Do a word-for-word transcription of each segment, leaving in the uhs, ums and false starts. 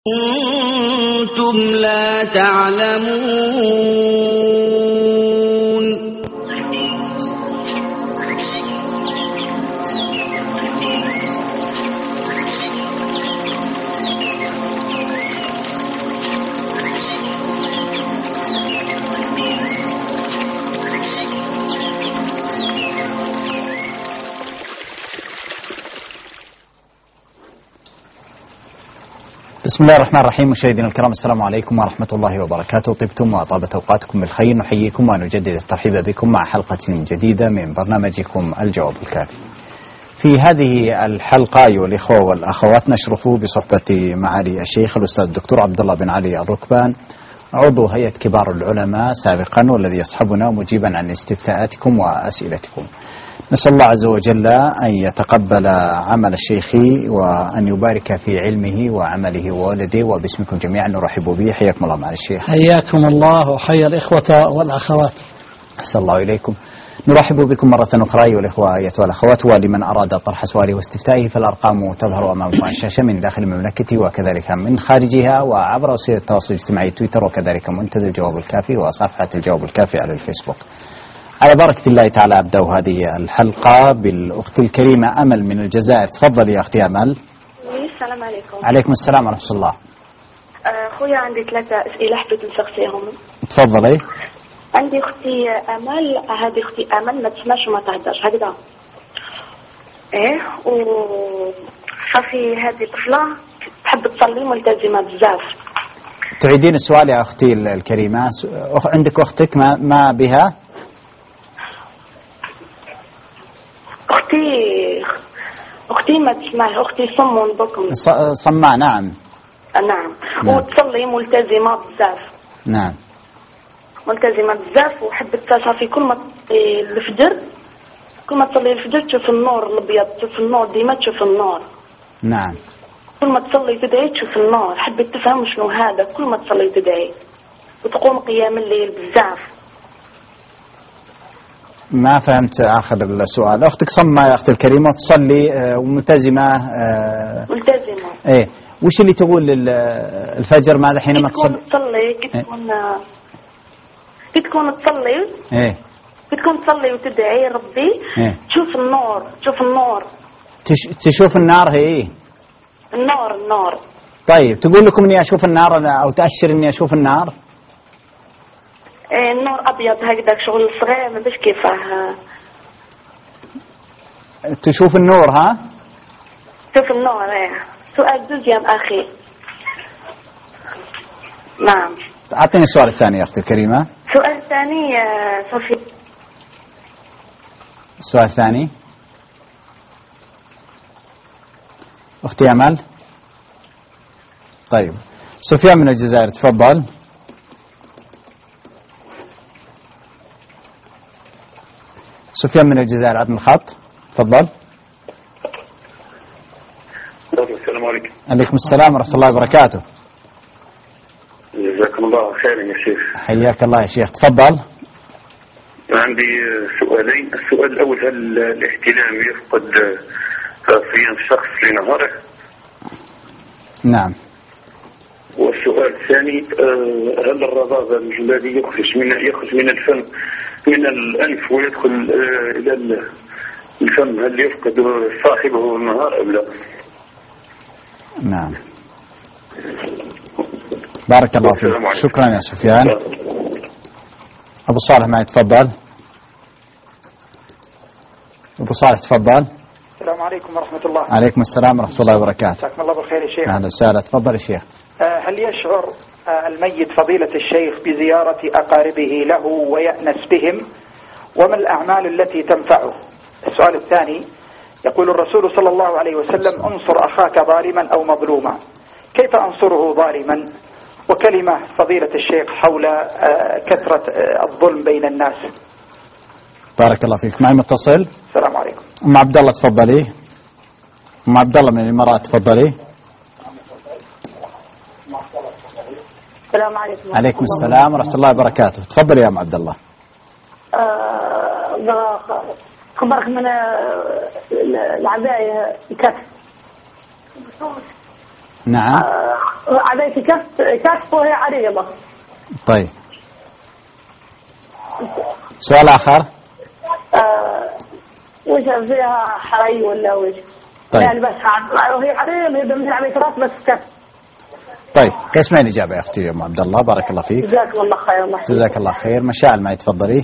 أنتم لا تعلمون. بسم الله الرحمن الرحيم. مشاهدينا الكرام، السلام عليكم ورحمة الله وبركاته. طبتم وطابت أوقاتكم بالخير. نحييكم ونجدد الترحيب بكم مع حلقة جديدة من برنامجكم الجواب الكافي. في هذه الحلقة أيها الإخوة والأخوات نشرف بصحبة معالي الشيخ الأستاذ الدكتور عبد الله بن علي الركبان، عضو هيئة كبار العلماء سابقا، والذي يصحبنا مجيبا عن استفتاءاتكم وأسئلتكم. نسأل الله عز وجل أن يتقبل عمل الشيخ وأن يبارك في علمه وعمله وولده، وباسمكم جميعا نرحب به. حياكم الله معالي الشيخ. حياكم الله وحيا الإخوة والأخوات. أحسن الله إليكم. نرحب بكم مرة أخرى أيها الإخوة أيتها الأخوات. ولمن أراد طرح سؤاله واستفتائه فالأرقام تظهر أمامكم على الشاشة من داخل المملكة وكذلك من خارجها، وعبر وسائل التواصل الاجتماعي تويتر، وكذلك منتدى الجواب الكافي وصفحة الجواب الكافي على الفيسبوك. على بركة الله تعالى أبدأ هذه الحلقة بالأخت الكريمة أمل من الجزائر. تفضلي يا أختي أمل. السلام عليكم. عليكم السلام ورحمة الله. أخويا عندي ثلاثة أسئلة حبيت نسقسيهم. تفضلي. عندي أختي أمل، هذه أختي أمل ما تسمعش وما تهدرش هكذا. إيه و صافي هذه طفلة تحب تصلي ملتزمة بزاف. تعيدين السؤال يا أختي الكريمة. أخ... عندك أختك ما, ما بها؟ أختي أختي ما تسمعش، أختي صم بكم. صماء. نعم. نعم. نعم. وتصلي ملتزمة بزاف. نعم. ملتزمة بزاف وحبت تصافي كل ما تصلي الفجر، كل ما تصلي الفجر تشوف النور الأبيض، تشوف النور ديما تشوف النور. نعم. كل ما تصلي تدعي تشوف النور. حبيت تفهم شنو هذا. كل ما تصلي تدعي وتقوم قيام الليل بزاف. ما فهمت آخر السؤال. أختك صمة يا أختي الكريمة وتصلي وملتزمة. ملتزمة. إيه. وش اللي تقول الفجر ماذا حينما تصلي؟ تصلي كتكون كتكون تصلي. إيه. كتكون تصلي وتدعي ربي. إيه. تشوف النور، تشوف النور. تش... تشوف النار هي. النور النور. طيب تقول لكم إني أشوف النار أو تأشر إني أشوف النار؟ إيه النور أبيض هكذا شغل صغير ما بش كيفه. تشوف النور ها؟ تشوف النور. إيه. سؤال دوزيام أخي. نعم. أعطيني السؤال الثاني يا أختي الكريمة. سؤال ثاني صفي. السؤال الثاني أختي أمل. طيب سفيان من الجزائر تفضل. سفيان من الجزائر عدم الخط. تفضل. السلام عليكم. عليكم السلام ورحمة الله وبركاته. جزاكم الله خيرا يا شيخ. حياك الله يا شيخ. تفضل. عندي سؤالين. السؤال الأول، هل الاحتلام يفقد صيام الشخص لنهاره؟ نعم. والسؤال الثاني، هل الرذاذ الذي يخرج من يخرج من الفم من الأنف ويدخل إلى الفم هل يفقد صاحبه النهار أم لا؟ نعم. بارك الله فيك. شكرا يا سفيان. أبو صالح معي تفضل. أبو صالح تفضل. السلام عليكم ورحمة الله. عليكم السلام ورحمة الله وبركاته. جزاكم الله بالخير يا شيخ. أهلا وسهلا. تفضل يا شيخ. هل يشعر الميت فضيلة الشيخ بزيارة أقاربه له ويأنس بهم؟ وما الأعمال التي تنفعه؟ السؤال الثاني، يقول الرسول صلى الله عليه وسلم: انصر أخاك ظالما أو مظلوما. كيف أنصره ظالما؟ وكلمة فضيلة الشيخ حول كثرة الظلم بين الناس. بارك الله فيك. معي متصل. السلام عليكم. أم عبد الله تفضلي. أم عبد الله من الإمارات تفضلي. السلام عليكم. عليكم السلام ورحمة الله وبركاته. تفضلي يا أم عبد الله. خبرك من العباية كف. نعم. عليك كف كف وهي عريضة. طيب سؤال آخر. آه وش فيها حري ولا وش؟ طيب. يعني بس وهي عريضة هي مثل عملية راس بس كف. طيب قسمين إجابة يا أختي أم عبد الله، بارك الله فيك. جزاك الله خير. الله جزاك الله خير. مشاعل معي تفضلي.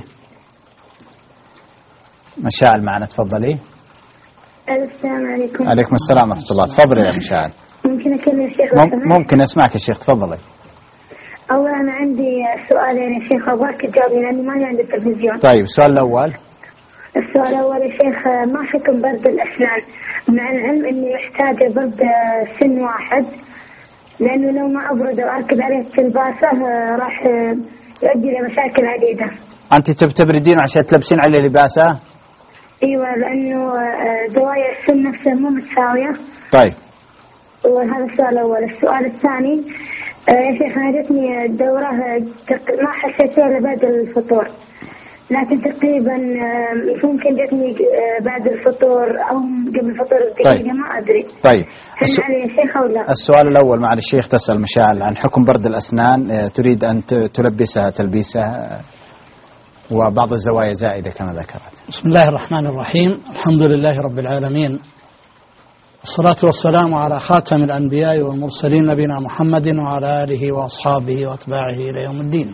مشاعل معنا تفضلي. السلام عليكم. عليكم السلام ورحمة الله. تفضلي يا مشاعل. ممكن أكلم الشيخ؟ مم ممكن أسمعك يا شيخ، تفضلي. أولا أنا عندي سؤالين يا شيخ أبغاك تجاوبني لأني ماني عند التلفزيون. طيب السؤال الأول. السؤال الأول يا شيخ، ما حكم برد الأسنان مع العلم إني محتاجة برد سن واحد، لأنه لو ما أبرد وأركب عليه التلباسة راح يؤدي إلى مشاكل عديدة. أنت تبي تبردين عشان تلبسين عليه لباسه؟ ايوه لانه زوايا السن نفسها مو متساويه. طيب وهذا السؤال الاول. السؤال الثاني يا شيخ، انا جتني الدوره ما حسيت فيها الا بعد الفطور، لكن تقريبا ممكن جتني بعد الفطور او قبل الفطور بدقيقه. طيب. ما ادري. طيب هل علي يا شيخ او لا؟ السؤال الاول مع الشيخ تسال مشاعل عن حكم برد الاسنان، تريد ان تلبسها تلبيسه وبعض الزوايا زائدة كما ذكرت. بسم الله الرحمن الرحيم. الحمد لله رب العالمين، والصلاة والسلام على خاتم الأنبياء والمرسلين نبينا محمد وعلى آله وأصحابه وأتباعه إلى يوم الدين.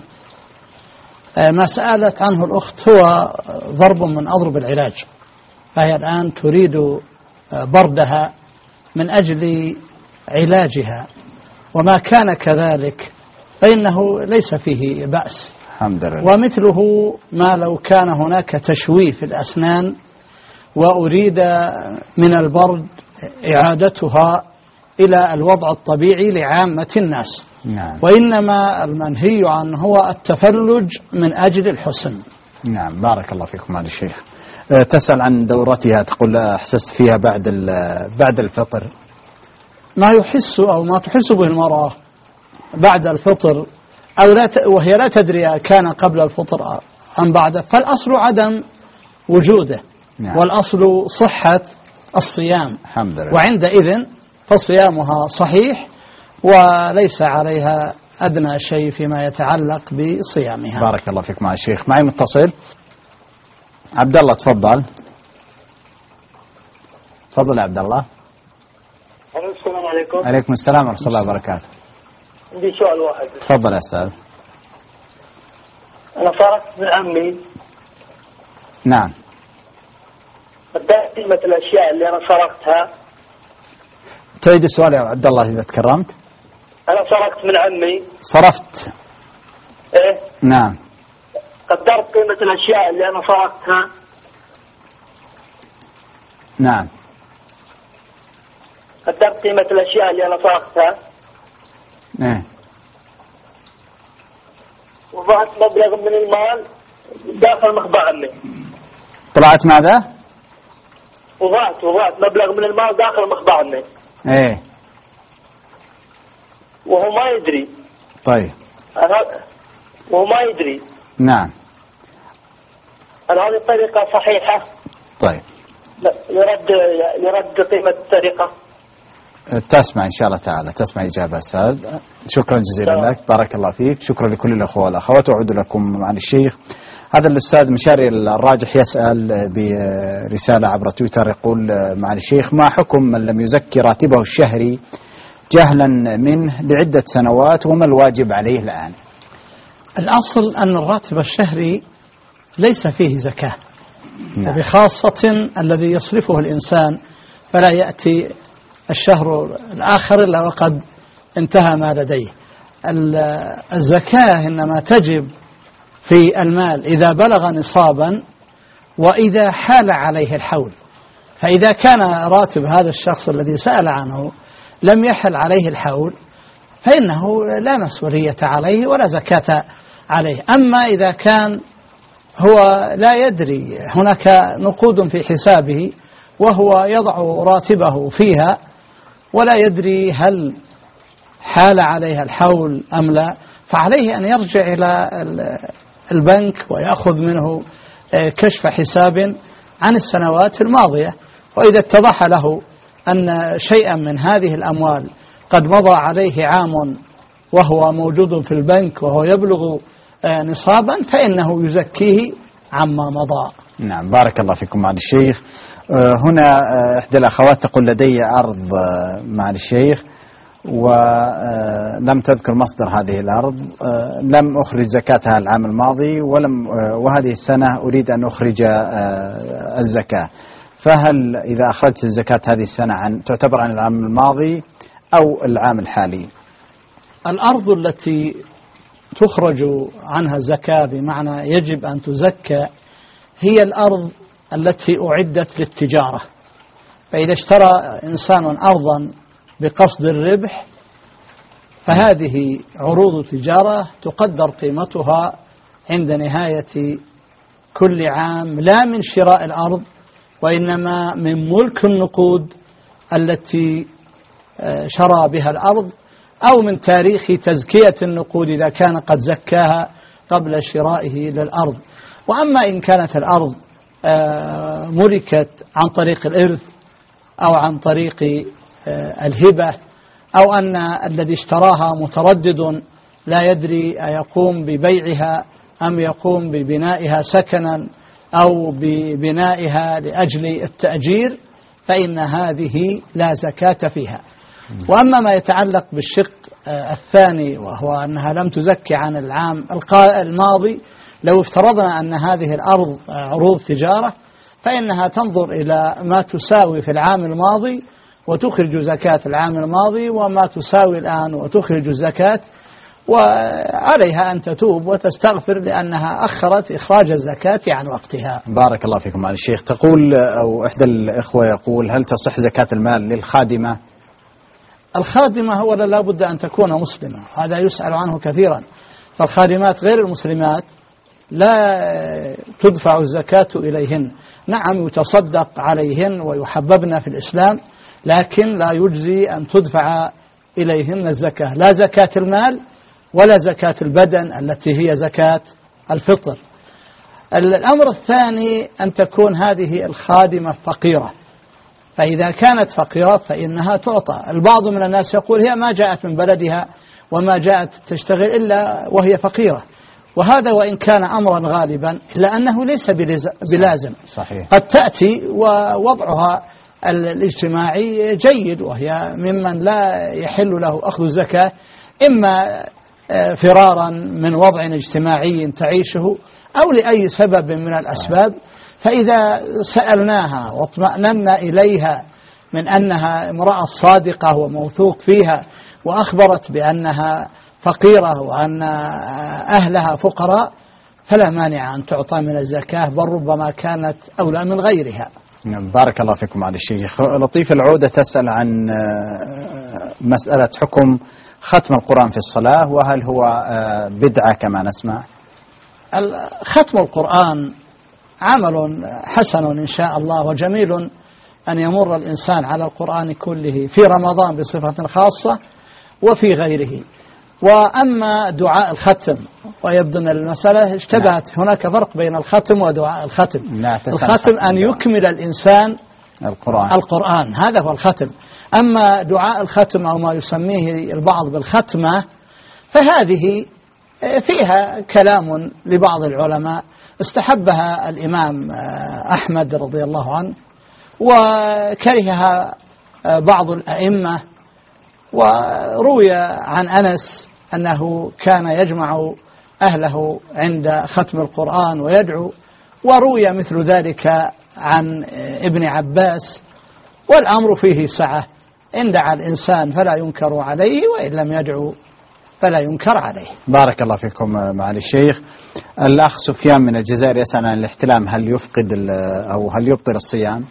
ما سألت عنه الأخت هو ضرب من أضرب العلاج، فهي الآن تريد بردها من أجل علاجها، وما كان كذلك فإنه ليس فيه بأس. الحمد لله. ومثله ما لو كان هناك تشويه في الأسنان وأريد من البرد إعادتها إلى الوضع الطبيعي لعامة الناس. نعم. وإنما المنهي عنه هو التفلج من أجل الحسن. نعم بارك الله فيكم على الشيخ. تسأل عن دورتها، تقول أحسست فيها بعد بعد الفطر. ما يحس أو ما تحس به المرأة بعد الفطر أو لا ت... وهي لا تدري كان قبل الفطر أم بعده، فالأصل عدم وجوده. نعم. والأصل صحة الصيام. الحمد لله. وعندئذ فصيامها صحيح وليس عليها أدنى شيء فيما يتعلق بصيامها. بارك الله فيك مع الشيخ. معي متصل عبد الله، تفضل. تفضل يا عبد الله. السلام عليكم. عليكم السلام ورحمة الله وبركاته. عندي سؤال واحد. تفضل يا أستاذ. أنا صارت من عمي. نعم. بدأت قيمة الأشياء اللي أنا صرفتها. تعيد السؤال يا عبد الله إذا تكرمت. أنا صرفت من عمي. صرفت. إيه. نعم. قدرت قيمة الأشياء اللي أنا صرفتها. نعم. قدرت قيمة الأشياء اللي أنا صرفتها. ايه. وضعت مبلغ من المال داخل مخبأ عمي. طلعت ماذا؟ وضعت وضعت مبلغ من المال داخل مخبأ عمي. ايه. وهو ما يدري. طيب. أنا وهو ما يدري. نعم. هل هذه الطريقة صحيحة؟ طيب. لرد لرد قيمة السرقة. تسمع إن شاء الله تعالى، تسمع إجابة أستاذ. شكرا جزيلا لك، بارك الله فيك. شكرا لكل الأخوة والأخوات. وأعود لكم مع الشيخ. هذا الأستاذ مشاري الراجح يسأل برسالة عبر تويتر، يقول مع الشيخ: ما حكم من لم يزكي راتبه الشهري جهلا منه لعدة سنوات، وما الواجب عليه الآن؟ الأصل أن الراتب الشهري ليس فيه زكاة. نعم. وبخاصة الذي يصرفه الإنسان فلا يأتي الشهر الآخر إلا وقد انتهى ما لديه. الزكاة إنما تجب في المال إذا بلغ نصابا وإذا حال عليه الحول. فإذا كان راتب هذا الشخص الذي سأل عنه لم يحل عليه الحول فإنه لا مسؤولية عليه ولا زكاة عليه. أما إذا كان هو لا يدري، هناك نقود في حسابه وهو يضع راتبه فيها ولا يدري هل حال عليها الحول أم لا، فعليه أن يرجع إلى البنك ويأخذ منه كشف حساب عن السنوات الماضية. وإذا اتضح له أن شيئا من هذه الأموال قد مضى عليه عام وهو موجود في البنك وهو يبلغ نصابا فإنه يزكيه عما مضى. نعم بارك الله فيكم معالي الشيخ. هنا إحدى الأخوات تقول لدي أرض معالي الشيخ ولم تذكر مصدر هذه الأرض، لم أخرج زكاتها العام الماضي ولم وهذه السنة أريد أن أخرج الزكاة، فهل إذا أخرجت الزكاة هذه السنة عن تعتبر عن العام الماضي أو العام الحالي؟ الأرض التي تخرج عنها الزكاة بمعنى يجب أن تزكى هي الأرض التي أعدت للتجارة. فإذا اشترى إنسان أرضا بقصد الربح فهذه عروض تجارة تقدر قيمتها عند نهاية كل عام، لا من شراء الأرض وإنما من ملك النقود التي شرى بها الأرض، أو من تاريخ تزكية النقود إذا كان قد زكاها قبل شرائه للأرض. وأما إن كانت الأرض ملكت عن طريق الإرث أو عن طريق الهبة، أو أن الذي اشتراها متردد لا يدري أيقوم ببيعها أم يقوم ببنائها سكنا أو ببنائها لأجل التأجير، فإن هذه لا زكاة فيها. وأما ما يتعلق بالشق الثاني وهو أنها لم تزكي عن العام الماضي، لو افترضنا أن هذه الأرض عروض تجارة فإنها تنظر إلى ما تساوي في العام الماضي وتخرج زكاة العام الماضي وما تساوي الآن وتخرج الزكاة، وعليها أن تتوب وتستغفر لأنها أخرت إخراج الزكاة عن وقتها. بارك الله فيكم معالي الشيخ. تقول أو إحدى الإخوة يقول هل تصح زكاة المال للخادمة؟ الخادمة هو لا بد أن تكون مسلمة، هذا يسأل عنه كثيرا. فالخادمات غير المسلمات لا تدفع الزكاة إليهن، نعم يتصدق عليهن ويحببن في الإسلام، لكن لا يجزي أن تدفع إليهن الزكاة، لا زكاة المال ولا زكاة البدن التي هي زكاة الفطر. الأمر الثاني أن تكون هذه الخادمة فقيرة، فإذا كانت فقيرة فإنها تعطى. البعض من الناس يقول هي ما جاءت من بلدها وما جاءت تشتغل إلا وهي فقيرة، وهذا وإن كان أمرا غالبا إلا أنه ليس بلازم. صحيح. قد تأتي ووضعها الاجتماعي جيد وهي ممن لا يحل له أخذ الزكاة، إما فرارا من وضع اجتماعي تعيشه أو لأي سبب من الأسباب. فإذا سألناها واطمأننا إليها من أنها امرأة صادقة وموثوق فيها وأخبرت بأنها فقيرة وأن أهلها فقراء فلا مانع أن تعطى من الزكاة، بل ربما كانت أولى من غيرها. بارك الله فيكم معالي الشيخ. لطيف العودة تسأل عن مسألة حكم ختم القرآن في الصلاة، وهل هو بدعة كما نسمع؟ ختم القرآن عمل حسن إن شاء الله، وجميل أن يمر الإنسان على القرآن كله في رمضان بصفة خاصة وفي غيره. وأما دعاء الختم ويبدو أن المسألة اشتبهت، هناك فرق بين الختم ودعاء الختم. الختم أن يكمل الإنسان القرآن. القرآن هذا هو الختم. أما دعاء الختم أو ما يسميه البعض بالختمة فهذه فيها كلام لبعض العلماء، استحبها الإمام أحمد رضي الله عنه وكرهها بعض الأئمة. وروي عن أنس أنه كان يجمع أهله عند ختم القرآن ويدعو، وروي مثل ذلك عن ابن عباس. والأمر فيه سعة، إن دعا الإنسان فلا ينكر عليه، وإن لم يدعو فلا ينكر عليه. بارك الله فيكم معالي الشيخ. الأخ سفيان من الجزائر يسأل عن الاحتلام، هل يفقد أو هل يبطل الصيام؟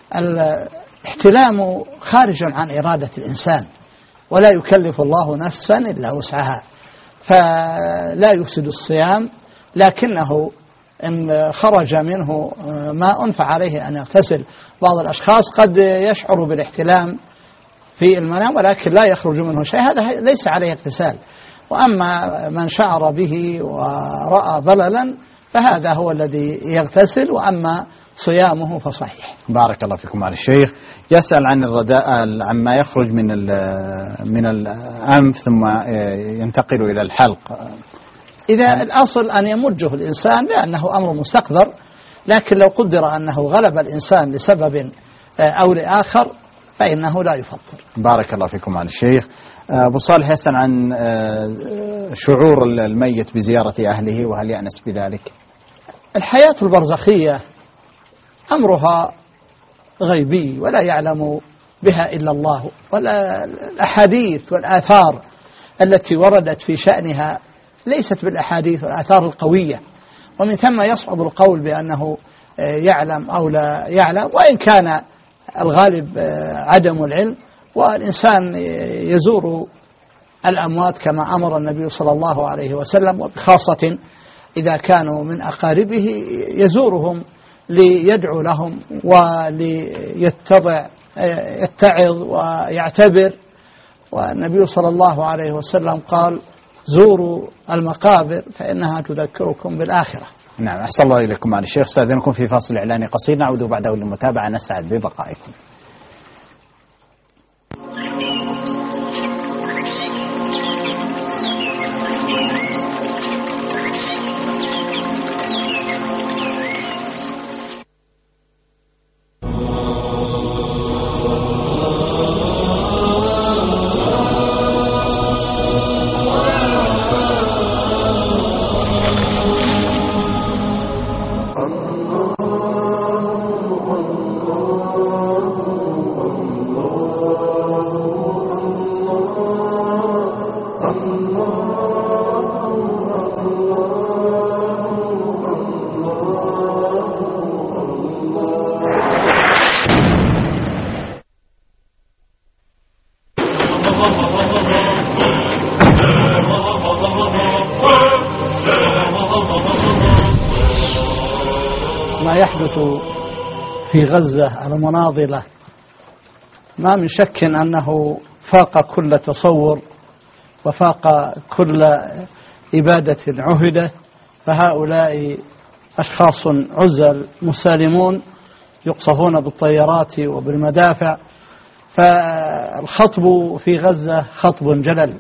الاحتلام خارج عن إرادة الإنسان، ولا يكلف الله نفسا إلا وسعها، فلا يفسد الصيام، لكنه إن خرج منه ماء فعليه أن يغتسل. بعض الأشخاص قد يشعر بالاحتلام في المنام ولكن لا يخرج منه شيء، هذا ليس عليه اغتسال. وأما من شعر به ورأى بللا فهذا هو الذي يغتسل، وأما صيامه فصحيح. بارك الله فيكم على الشيخ. يسأل عن الرداء عما يخرج من من الأنف ثم ينتقل إلى الحلق. إذا الأصل أن يمجه الإنسان لأنه أمر مستقذر، لكن لو قدر أنه غلب الإنسان لسبب أو لآخر فإنه لا يفطر. بارك الله فيكم على الشيخ. أبو صالح يسأل عن شعور الميت بزيارة أهله وهل يأنس بذلك؟ الحياة البرزخية أمرها غيبي ولا يعلم بها إلا الله، ولا الأحاديث والآثار التي وردت في شأنها ليست بالأحاديث والآثار القوية، ومن ثم يصعب القول بأنه يعلم أو لا يعلم، وإن كان الغالب عدم العلم. والإنسان يزور الأموات كما أمر النبي صلى الله عليه وسلم، وبخاصة إذا كانوا من أقاربه يزورهم ليدعو لهم وليتضع يتعظ ويعتبر. والنبي صلى الله عليه وسلم قال: زوروا المقابر فإنها تذكركم بالآخرة. نعم، أحسن الله إليكم على الشيخ. استأذنكم في فاصل إعلاني قصير، نعود بعده للمتابعة. نسعد ببقائكم. ما يحدث في غزة المناضلة ما من شك أنه فاق كل تصور وفاق كل إبادة عهدة. فهؤلاء أشخاص عزل مسالمون يقصفون بالطيارات وبالمدافع. فالخطب في غزة خطب جلل،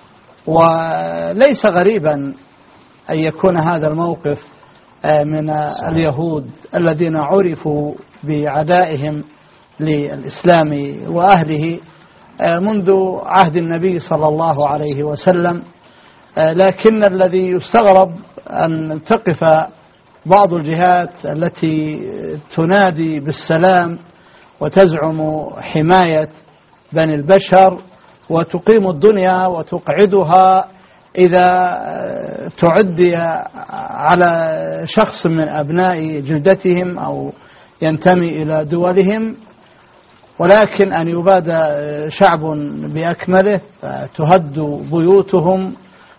وليس غريبا أن يكون هذا الموقف من اليهود الذين عرفوا بعدائهم للإسلام وأهله منذ عهد النبي صلى الله عليه وسلم. لكن الذي يستغرب أن تقف بعض الجهات التي تنادي بالسلام وتزعم حماية بني البشر وتقيم الدنيا وتقعدها إذا تعدي على شخص من أبناء جلدتهم أو ينتمي إلى دولهم، ولكن أن يباد شعب بأكمله فتهد بيوتهم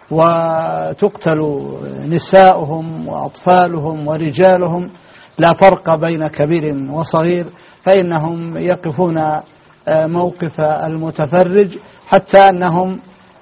وتقتل نساؤهم وأطفالهم ورجالهم، لا فرق بين كبير وصغير، فإنهم يقفون موقف المتفرج، حتى أنهم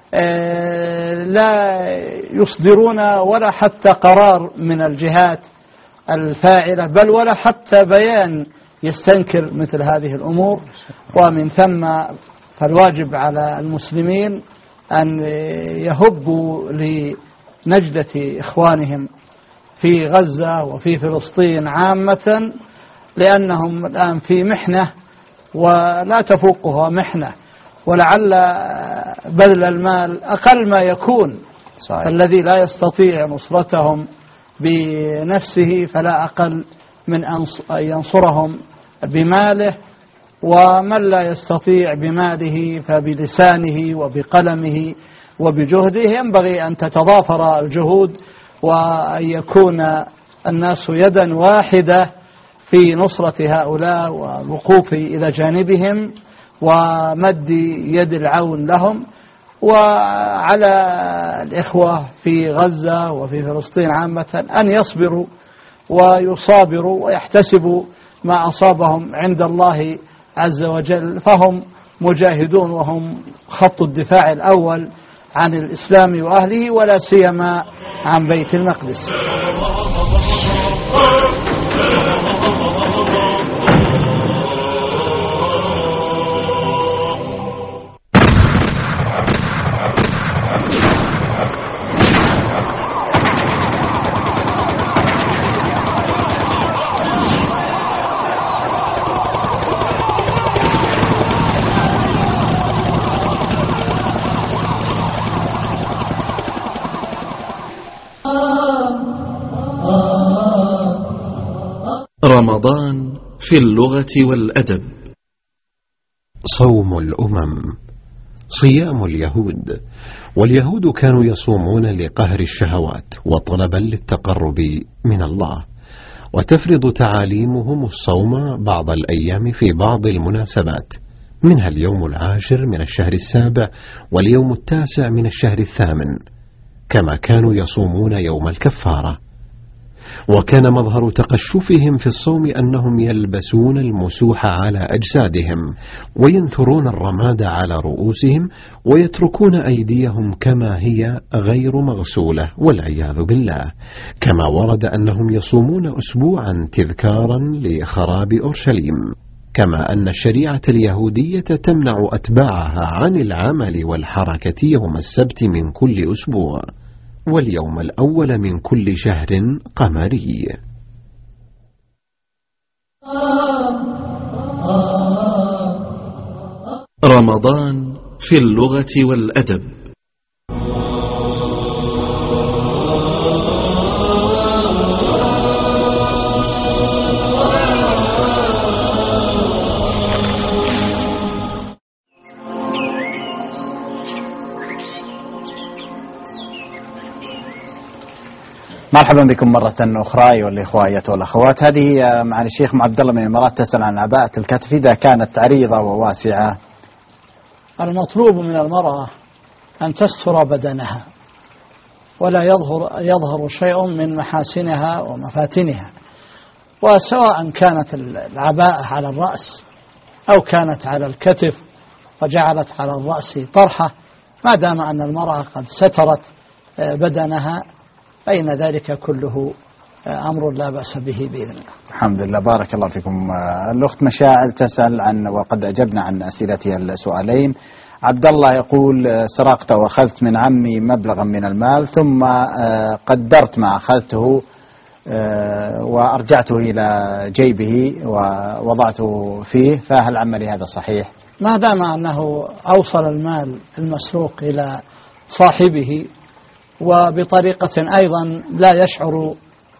لا يصدرون ولا حتى قرار من الجهات الفاعلة، بل ولا حتى بيان يستنكر مثل هذه الأمور. ومن ثم فالواجب على المسلمين أن يهبوا لنجدة إخوانهم في غزة وفي فلسطين عامة، لأنهم الآن في محنة ولا تفوقها محنة، ولعل بذل المال أقل ما يكون. صحيح. الذي لا يستطيع نصرتهم بنفسه فلا أقل من أن ينصرهم بماله، ومن لا يستطيع بماله فبلسانه وبقلمه وبجهده. ينبغي أن تتضافر الجهود وأن يكون الناس يدا واحدة في نصرة هؤلاء والوقوف إلى جانبهم ومد يد العون لهم. وعلى الإخوة في غزة وفي فلسطين عامة أن يصبروا ويصابروا ويحتسبوا ما أصابهم عند الله عز وجل، فهم مجاهدون وهم خط الدفاع الأول عن الإسلام وأهله، ولا سيما عن بيت المقدس. رمضان في اللغة والأدب. صوم الأمم، صيام اليهود. واليهود كانوا يصومون لقهر الشهوات وطلبا للتقرب من الله، وتفرض تعاليمهم الصوم بعض الأيام في بعض المناسبات، منها اليوم العاشر من الشهر السابع واليوم التاسع من الشهر الثامن، كما كانوا يصومون يوم الكفارة. وكان مظهر تقشفهم في الصوم أنهم يلبسون المسوح على أجسادهم وينثرون الرماد على رؤوسهم ويتركون أيديهم كما هي غير مغسولة والعياذ بالله، كما ورد أنهم يصومون أسبوعا تذكارا لخراب أورشليم، كما أن الشريعة اليهودية تمنع أتباعها عن العمل والحركة يوم السبت من كل أسبوع، واليوم الأول من كل شهر قمري. رمضان في اللغة والأدب. مرحبا بكم مرة أخرى أيها الإخوة أيتها الأخوات. هذه معالي الشيخ عبد الله من الإمارات تسأل عن عباءة الكتف إذا كانت عريضة وواسعة. المطلوب من المرأة أن تستر بدنها ولا يظهر يظهر شيء من محاسنها ومفاتنها، وسواء كانت العباءة على الرأس أو كانت على الكتف وجعلت على الرأس طرحة، ما دام أن المرأة قد سترت بدنها فإن ذلك كله أمر لا بأس به بإذن الله. الحمد لله، بارك الله فيكم. الأخت مشاعل تسأل عن، وقد أجبنا عن أسئلتها السؤالين. عبد الله يقول: سرقت وأخذت من عمي مبلغا من المال ثم قدرت ما أخذته وأرجعته إلى جيبه ووضعته فيه، فهل عملي هذا صحيح؟ ما دام أنه أوصل المال المسروق إلى صاحبه وبطريقة أيضا لا يشعر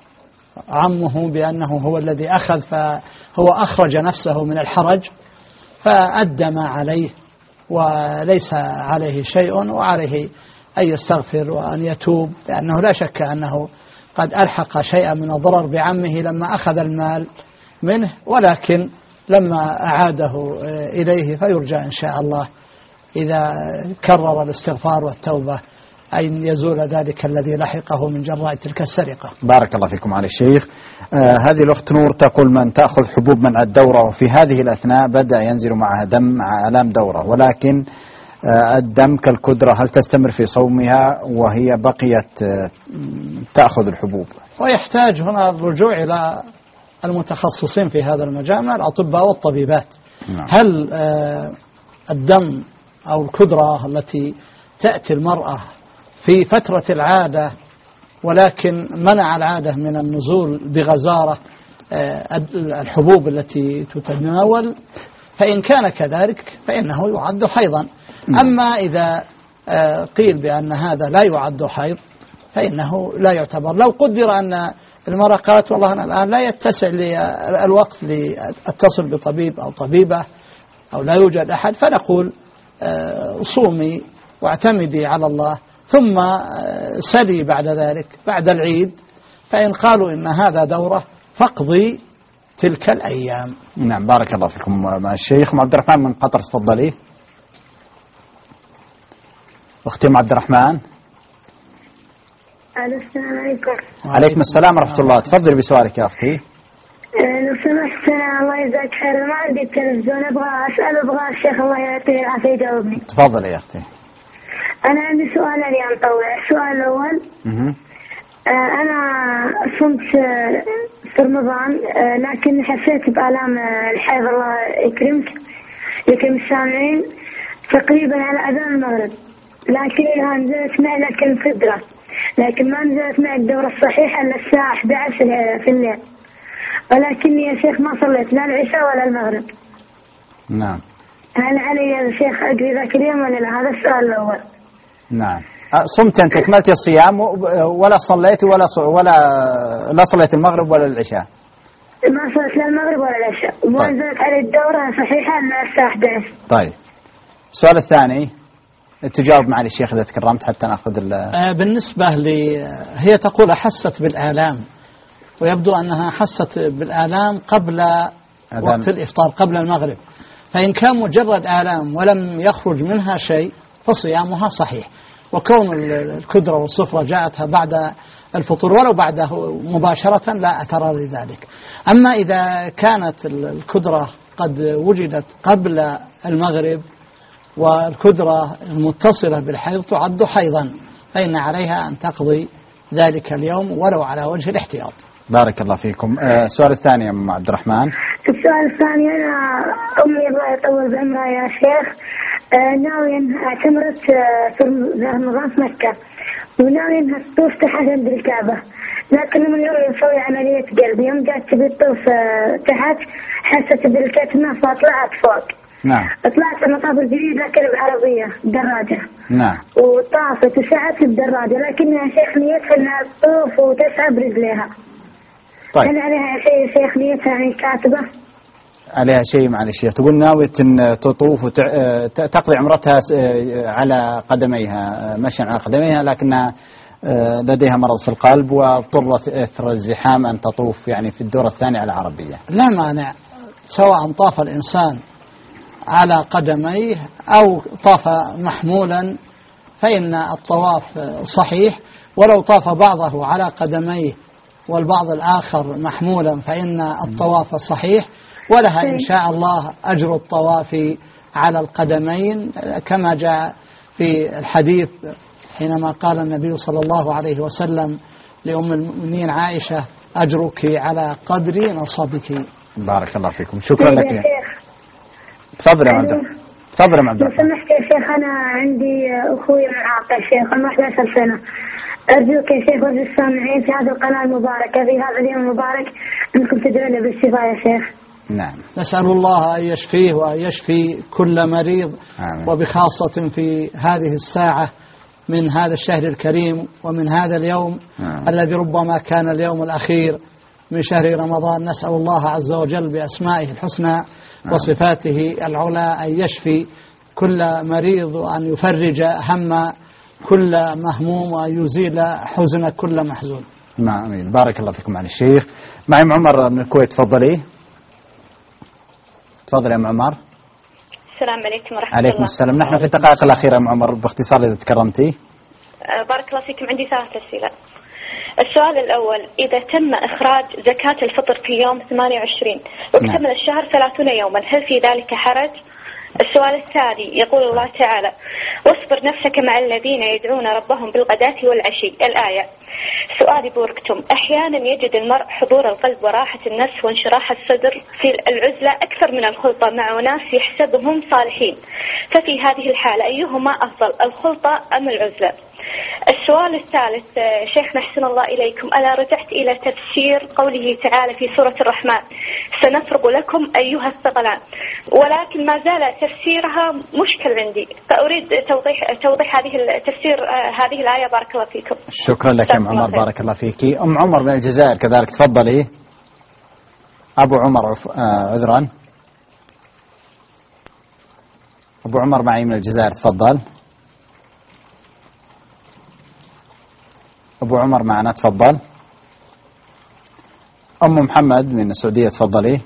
عمه بأنه هو الذي أخذ، فهو أخرج نفسه من الحرج فأدى ما عليه وليس عليه شيء، وعليه أن يستغفر وأن يتوب، لأنه لا شك أنه قد ألحق شيئا من الضرر بعمه لما أخذ المال منه، ولكن لما أعاده إليه فيرجى إن شاء الله إذا كرر الاستغفار والتوبة أن يزول ذلك الذي لحقه من جراء تلك السرقة. بارك الله فيكم على الشيخ. آه هذه الأخت نور تقول: من تأخذ حبوب منع الدورة وفي هذه الأثناء بدأ ينزل معها دم مع آلام دورة، ولكن آه الدم كالكدرة، هل تستمر في صومها وهي بقيت آه تأخذ الحبوب؟ ويحتاج هنا الرجوع إلى المتخصصين في هذا المجال، الأطباء والطبيبات. نعم. هل آه الدم أو الكدرة التي تأتي المرأة في فترة العادة ولكن منع العادة من النزول بغزارة الحبوب التي تتناول، فإن كان كذلك فإنه يعد حيضا. أما إذا قيل بأن هذا لا يعد حيض فإنه لا يعتبر. لو قدر أن المرأة قالت: والله أنا الآن لا يتسع لي الوقت لأتصل بطبيب أو طبيبة أو لا يوجد أحد، فنقول صومي واعتمدي على الله ثم سلي بعد ذلك بعد العيد، فإن قالوا إن هذا دورة فاقضي تلك الأيام. نعم، بارك الله فيكم مع الشيخ. عبد الرحمن من قطر، تفضلي. أختي عبد الرحمن. السلام عليكم. عليكم السلام ورحمة الله، تفضلي بسؤالك يا أختي. لو سمحت الله يجزاك خير، ما عندي التلفزيون، أبغى أسأل أبغى الشيخ الله يعطيه العافية يجاوبني. تفضلي يا أختي. أنا عندي سؤالين يا مطوع. السؤال الأول: أنا صمت في رمضان لكن حسيت بآلام الحيض، الله يكرمك يكرم السامعين، تقريبا على أذان المغرب، لكن نزلت معي لكن القدرة، لكن ما نزلت معي الدورة الصحيحة إلا الساعة أحد عشر في الليل، ولكني يا شيخ ما صليت لا العشاء ولا المغرب. نعم. هل علي يا شيخ أقضي ذاك اليوم ولا لا؟ هذا السؤال الأول. نعم. صمت أنت أكملت الصيام ولا صليت ولا ص... ولا لا صليت المغرب ولا العشاء؟ ما صليت لا المغرب ولا العشاء، وما طيب. نزلت علي الدورة صحيحة إلا الساعة أحد عشر. طيب. السؤال الثاني تجاوب معالي الشيخ إذا تكرمت حتى نأخذ ال آه بالنسبة لي هي تقول أحست بالآلام، ويبدو أنها حست بالآلام قبل وقت الإفطار قبل المغرب، فإن كان مجرد آلام ولم يخرج منها شيء فصيامها صحيح، وكون الكدرة والصفرة جاءتها بعد الفطور ولو بعده مباشرة لا أثر لذلك. أما إذا كانت الكدرة قد وجدت قبل المغرب والكدرة المتصلة بالحيض تعد حيضا، فإن عليها أن تقضي ذلك اليوم ولو على وجه الاحتياط. بارك الله فيكم. السؤال الثاني يا أم عبد الرحمن. السؤال الثاني، أنا أمي الله يطول بعمرها يا شيخ ناوية أنها اعتمرت في رمضان في مكة، وناوية أنها تطوف تحت عند الكعبة، لكن من يوم يسوي عملية قلب يوم جات تبي تطوف تحت حست بالكتمة فطلعت فوق. نعم. طلعت المطاف الجديد لكن بعربية دراجة. نعم. وطافت وسعت الدراجة، لكن يا شيخ نيتها أنها تطوف وتسعى برجليها. طيب. هل عليها شيء يا شيخ نيتها عن كاتبة؟ عليها شيء معلش، تقول ناوية أن تطوف وتقضي عمرتها على قدميها مشيا على قدميها، لكنها لديها مرض في القلب واضطرت إثر الزحام أن تطوف يعني في الدورة الثانية على العربية. لا مانع، سواء طاف الإنسان على قدميه أو طاف محمولا فإن الطواف صحيح، ولو طاف بعضه على قدميه والبعض الآخر محمولا فإن الطواف صحيح، ولها إن شاء الله أجر الطواف على القدمين، كما جاء في الحديث حينما قال النبي صلى الله عليه وسلم لأم المؤمنين عائشة أجرك على قدر نصبك. بارك الله فيكم، شكرا لك. تفضل يا عبد الرحمن. تفضل يا عبد الرحمن. لو سمحت يا شيخ، أنا عندي أخوي معاق يا شيخ عمره أحد عشر سنة، أرجوك يا شيخ وارجو السامعين في هذه القناة المباركة في هذا اليوم المبارك أنكم تدعون له بالشفاء يا شيخ. نعم. نسأل الله أن يشفيه وأن يشفي كل مريض. آمين. وبخاصة في هذه الساعة من هذا الشهر الكريم ومن هذا اليوم آمين. الذي ربما كان اليوم الأخير من شهر رمضان، نسأل الله عز وجل بأسمائه الحسنى آمين. وصفاته العلى أن يشفي كل مريض وأن يفرج هم كل مهموم وأن يزيل حزن كل محزون. نعم آمين. بارك الله فيكم عن الشيخ. معي عمر من الكويت، تفضلي. تفضل يا عمر. السلام عليكم ورحمة الله. عليكم السلام. نحن في الدقائق الأخيرة يا عمر باختصار إذا تكرمتي. بارك الله فيكم. عندي ثلاث أسئلة. السؤال الأول، إذا تم إخراج زكاة الفطر في يوم ثمانية وعشرين واكتمل الشهر ثلاثين يوما هل في ذلك حرج؟ السؤال الثاني، يقول الله تعالى واصبر نفسك مع الذين يدعون ربهم بالغداة والعشي الآية. سؤالي بوركتم، أحيانا يجد المرء حضور القلب وراحة النفس وانشراح الصدر في العزلة أكثر من الخلطة مع ناس يحسبهم صالحين، ففي هذه الحالة أيهما أفضل، الخلطة أم العزلة؟ السؤال الثالث، شيخنا أحسن الله إليكم، ألا رجعت إلى تفسير قوله تعالى في سورة الرحمن سنفرغ لكم أيها الثقلان، ولكن ما زال تفسيرها مشكل عندي، فأريد توضيح توضيح هذه التفسير هذه الآية. بارك الله فيكم. شكرا لك يا أم عمر. بارك الله فيك. أم عمر من الجزائر كذلك، تفضلي. أبو عمر عف... آه عذرا أبو عمر معي من الجزائر، تفضل. أبو عمر معنا، تفضل. أم محمد من السعودية، تفضلي.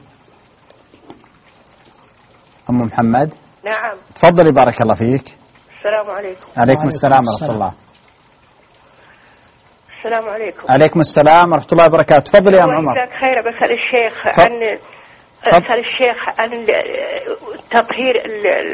أم محمد. نعم. تفضلي بارك الله فيك. السلام عليكم. عليكم السلام ورحمة الله. السلام عليكم. عليكم السلام ورحمة الله وبركاته. تفضلي يا أم عمر. جزاك خير. بسأل الشيخ ف... عن أسأل الشيخ عن تطهير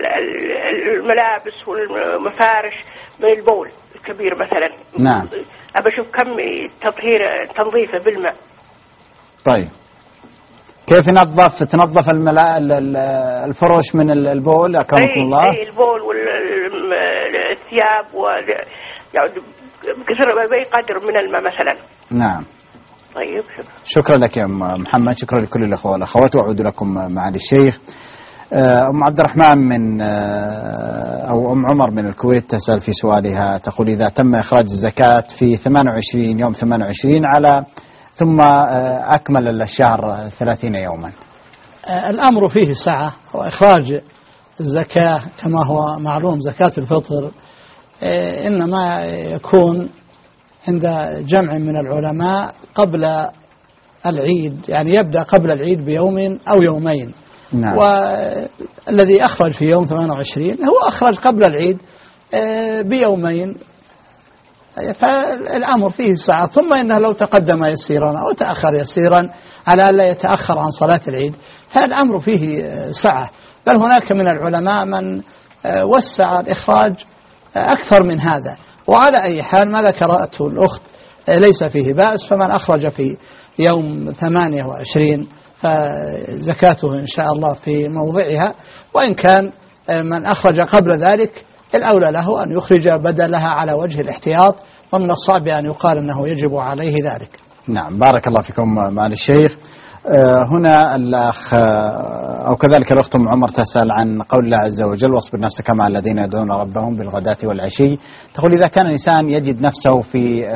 الملابس والمفارش من البول الكبير مثلا. نعم. أبى أشوف كم تطهير تنظيفه بالماء. طيب كيف ينظف تنظف الملا... الفرش من البول أكرمكم الله؟ أي البول والثياب وال يعني بكثر بأي قدر من الماء مثلا. نعم. طيب شكرا. شكرا لك يا محمد، شكرا لكل الأخوة والأخوات، وأعود لكم معالي الشيخ. أم عبد الرحمن من أو أم عمر من الكويت تسأل في سؤالها، تقول إذا تم إخراج الزكاة في ثمانية وعشرين يوم ثمانية وعشرين على ثم أكمل الشهر ثلاثين يوما، الأمر فيه سعة، وإخراج الزكاة كما هو معلوم زكاة الفطر إنما يكون عند جمع من العلماء قبل العيد، يعني يبدأ قبل العيد بيوم أو يومين. نعم. والذي أخرج في يوم ثمانية وعشرين هو أخرج قبل العيد بيومين، فالأمر فيه ساعة. ثم إنه لو تقدم يسيرا أو تأخر يسيرا على ألا يتأخر عن صلاة العيد فالأمر فيه ساعة. بل هناك من العلماء من وسع الإخراج أكثر من هذا. وعلى أي حال ما ذكرته الأخت ليس فيه بأس، فمن أخرج في يوم ثمانية وعشرين فزكاته إن شاء الله في موضعها، وإن كان من أخرج قبل ذلك الأولى له أن يخرج بدلها على وجه الاحتياط، ومن الصعب أن يقال أنه يجب عليه ذلك. نعم بارك الله فيكم معالي الشيخ. هنا الأخ أو كذلك الأخت أم عمر تسأل عن قول الله عز وجل واصبر نفسك مع الذين يدعون ربهم بالغداة والعشي، تقول إذا كان الإنسان يجد نفسه في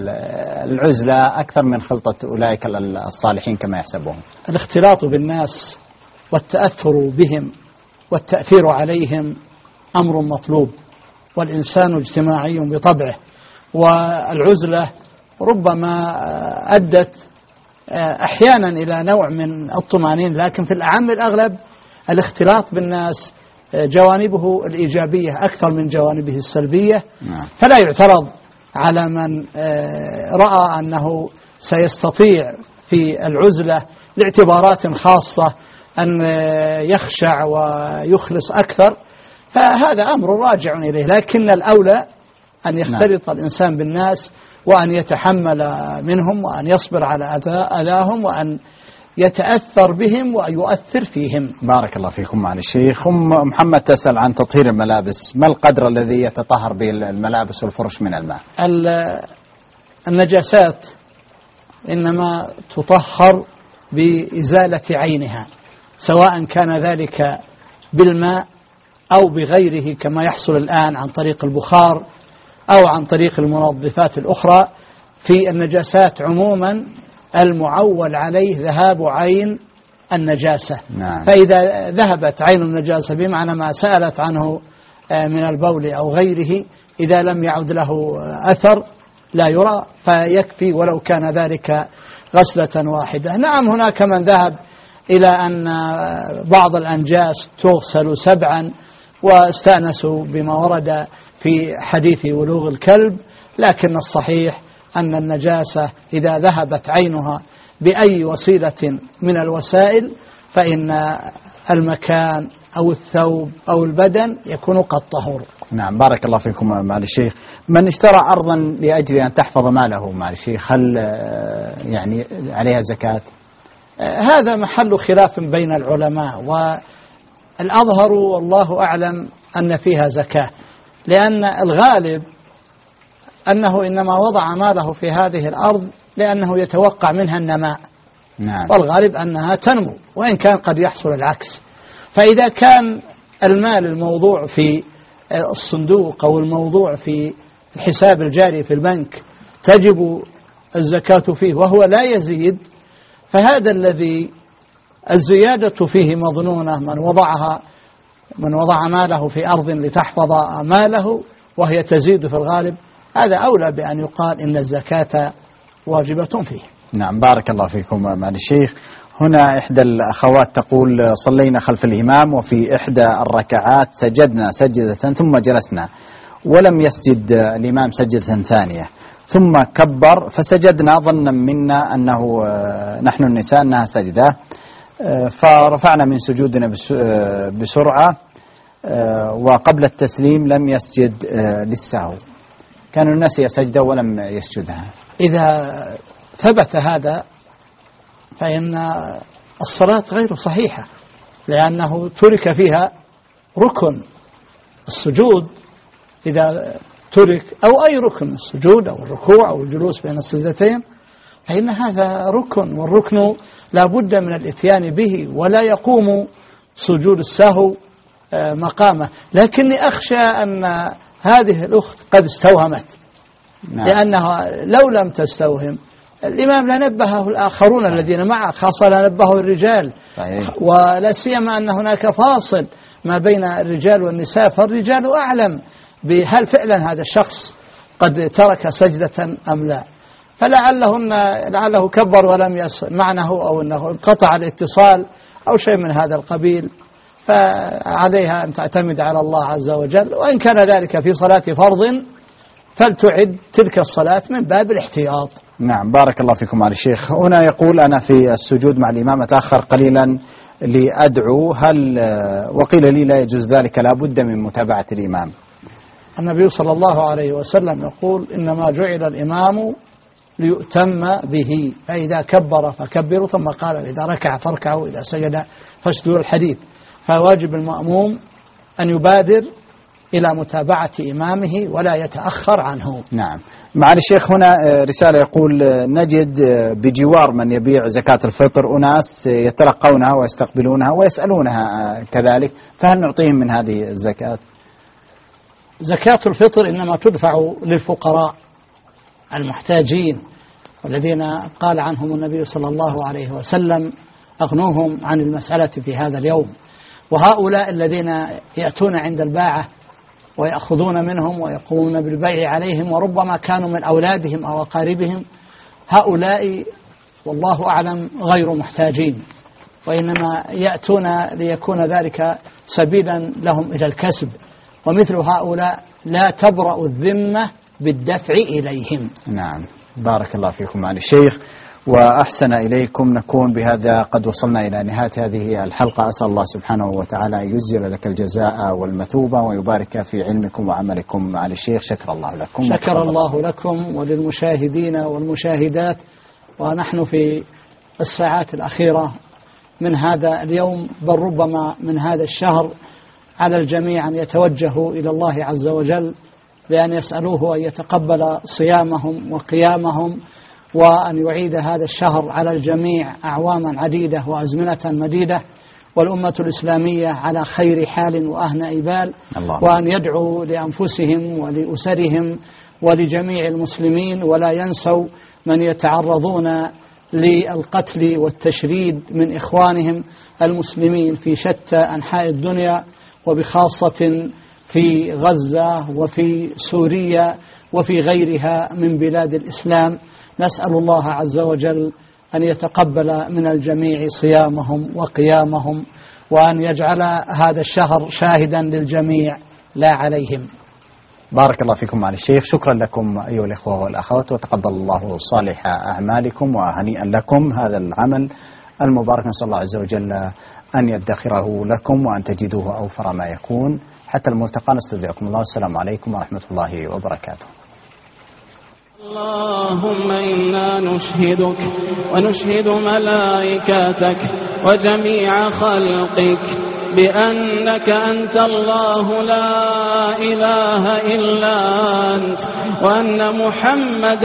العزلة أكثر من خلطة أولئك الصالحين كما يحسبهم. الاختلاط بالناس والتأثر بهم والتأثير عليهم أمر مطلوب، والإنسان اجتماعي بطبعه، والعزلة ربما أدت أحيانا إلى نوع من الطمأنينة، لكن في الأعم الأغلب الاختلاط بالناس جوانبه الإيجابية أكثر من جوانبه السلبية. فلا يعترض على من رأى أنه سيستطيع في العزلة لاعتبارات خاصة أن يخشع ويخلص أكثر، فهذا أمر راجع إليه، لكن الأولى أن يختلط الإنسان بالناس وأن يتحمل منهم وأن يصبر على أذاهم وأن يتأثر بهم ويؤثر فيهم. بارك الله فيكم معالي الشيخ. أم محمد تسأل عن تطهير الملابس، ما القدر الذي يتطهر به الملابس والفرش من الماء؟ النجاسات إنما تطهر بإزالة عينها، سواء كان ذلك بالماء أو بغيره كما يحصل الآن عن طريق البخار أو عن طريق المنظفات الأخرى. في النجاسات عموما المعول عليه ذهاب عين النجاسة. نعم. فإذا ذهبت عين النجاسة بمعنى ما سألت عنه من البول أو غيره، إذا لم يعد له أثر لا يرى فيكفي ولو كان ذلك غسلة واحدة. نعم هناك من ذهب إلى أن بعض الأنجاس تغسل سبعا واستأنسوا بما ورد في حديث ولوغ الكلب، لكن الصحيح أن النجاسة إذا ذهبت عينها بأي وسيلة من الوسائل فإن المكان أو الثوب أو البدن يكون قد طهور. نعم بارك الله فيكم معالي الشيخ. من اشترى أرضا لأجل أن تحفظ ماله معالي الشيخ هل يعني عليها زكاة؟ هذا محل خلاف بين العلماء، والأظهر والله أعلم أن فيها زكاة، لأن الغالب أنه إنما وضع ماله في هذه الأرض لأنه يتوقع منها النماء. نعم. والغالب أنها تنمو، وإن كان قد يحصل العكس. فإذا كان المال الموضوع في الصندوق أو الموضوع في الحساب الجاري في البنك تجب الزكاة فيه وهو لا يزيد، فهذا الذي الزيادة فيه مظنونة من وضعها من وضع ماله في أرض لتحفظ ماله وهي تزيد في الغالب، هذا أولى بأن يقال إن الزكاة واجبة فيه. نعم بارك الله فيكم معالي الشيخ. هنا إحدى الأخوات تقول صلينا خلف الإمام وفي إحدى الركعات سجدنا سجدة ثم جلسنا ولم يسجد الإمام سجدة ثانية ثم كبر فسجدنا ظنا منا أنه نحن النساء أنها سجدة، فرفعنا من سجودنا بسرعة وقبل التسليم لم يسجد للسهو، كانوا نسي سجدة ولم يسجدها. إذا ثبت هذا فإن الصلاة غير صحيحة، لأنه ترك فيها ركن السجود. إذا ترك أو أي ركن، السجود أو الركوع أو الجلوس بين السجدتين، فإن هذا ركن، والركن لا بد من الاتيان به، ولا يقوم سجود السهو مقامه. لكني أخشى أن هذه الأخت قد استوهمت، نعم. لأنها لو لم تستوهم الإمام لنبهه الآخرون صحيح. الذين معه، خاصة لنبهه الرجال صحيح. ولا سيما أن هناك فاصل ما بين الرجال والنساء، فالرجال أعلم بهل فعلا هذا الشخص قد ترك سجدة أم لا. فلعلهن لعله كبر ولم يسمعنه، أو أنه انقطع الاتصال أو شيء من هذا القبيل، فعليها أن تعتمد على الله عز وجل. وإن كان ذلك في صلاة فرض فلتعد تلك الصلاة من باب الاحتياط. نعم، بارك الله فيكم على الشيخ. هنا يقول أنا في السجود مع الإمام أتأخر قليلا لأدعو، هل وقيل لي لا يجوز ذلك، لا بد من متابعة الإمام؟ النبي صلى الله عليه وسلم يقول إنما جعل الإمام ليؤتم به، فإذا كبر فكبروا، ثم قال إذا ركع فاركعوا، إذا سجد فاسجدوا، الحديث. فواجب المأموم أن يبادر إلى متابعة إمامه ولا يتأخر عنه. نعم. معالي الشيخ هنا رسالة يقول نجد بجوار من يبيع زكاة الفطر أناس يتلقونها ويستقبلونها ويسألونها كذلك، فهل نعطيهم من هذه الزكاة؟ زكاة الفطر إنما تدفع للفقراء المحتاجين، والذين قال عنهم النبي صلى الله عليه وسلم أغنوهم عن المسألة في هذا اليوم. وهؤلاء الذين يأتون عند الباعة ويأخذون منهم ويقومون بالبيع عليهم، وربما كانوا من أولادهم أو أقاربهم، هؤلاء والله أعلم غير محتاجين، وإنما يأتون ليكون ذلك سبيلا لهم إلى الكسب، ومثل هؤلاء لا تبرأ الذمة بالدفع إليهم. نعم، بارك الله فيكم معالي الشيخ وأحسن إليكم. نكون بهذا قد وصلنا إلى نهاية هذه الحلقة. أسأل الله سبحانه وتعالى أن يجزل لك الجزاء والمثوبة ويبارك في علمكم وعملكم معالي الشيخ. شكر الله لكم. شكر الله لكم وللمشاهدين والمشاهدات. ونحن في الساعات الأخيرة من هذا اليوم، بل ربما من هذا الشهر، على الجميع أن يتوجهوا إلى الله عز وجل بأن يسألوه أن يتقبل صيامهم وقيامهم، وأن يعيد هذا الشهر على الجميع أعواما عديدة وأزمنة مديدة، والأمة الإسلامية على خير حال وأهنأ بال، وأن يدعوا لأنفسهم ولأسرهم ولجميع المسلمين، ولا ينسوا من يتعرضون للقتل والتشريد من إخوانهم المسلمين في شتى أنحاء الدنيا، وبخاصة في غزة وفي سوريا وفي غيرها من بلاد الإسلام. نسأل الله عز وجل أن يتقبل من الجميع صيامهم وقيامهم، وأن يجعل هذا الشهر شاهدا للجميع لا عليهم. بارك الله فيكم معالي الشيخ. شكرا لكم أيها الإخوة والأخوات، وتقبل الله صالح أعمالكم، وهنيئا لكم هذا العمل المبارك. نسأل الله عز وجل أن يدخره لكم وأن تجدوه أوفر ما يكون. حتى الملتقى نستودعكم الله، والسلام عليكم ورحمة الله وبركاته. اللهم إنا نشهدك ونشهد ملائكتك وجميع خلقك بأنك أنت الله لا إله إلا أنت، وأن محمد